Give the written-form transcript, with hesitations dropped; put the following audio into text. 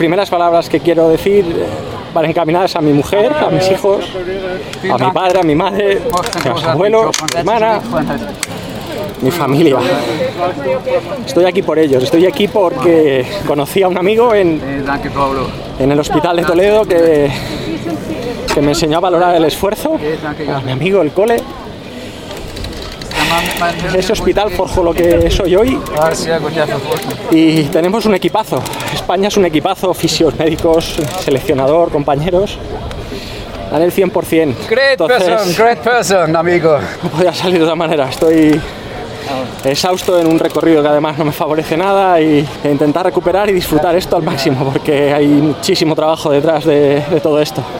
primeras palabras que quiero decir van encaminadas a mi mujer, a mis hijos, a mi padre, a mi madre, a mis abuelos, a mi hermana, mi familia. Estoy aquí por ellos, estoy aquí porque conocí a un amigo en el hospital de Toledo que me enseñó a valorar el esfuerzo, a mi amigo, el cole. Ese hospital forjó lo que soy hoy y tenemos un equipazo. España es un equipazo, fisios, médicos, seleccionador, compañeros. Dan el 100%. Great person, amigo. No podía salir de otra manera. Estoy exhausto en un recorrido que además no me favorece nada e intentar recuperar y disfrutar esto al máximo porque hay muchísimo trabajo detrás de todo esto.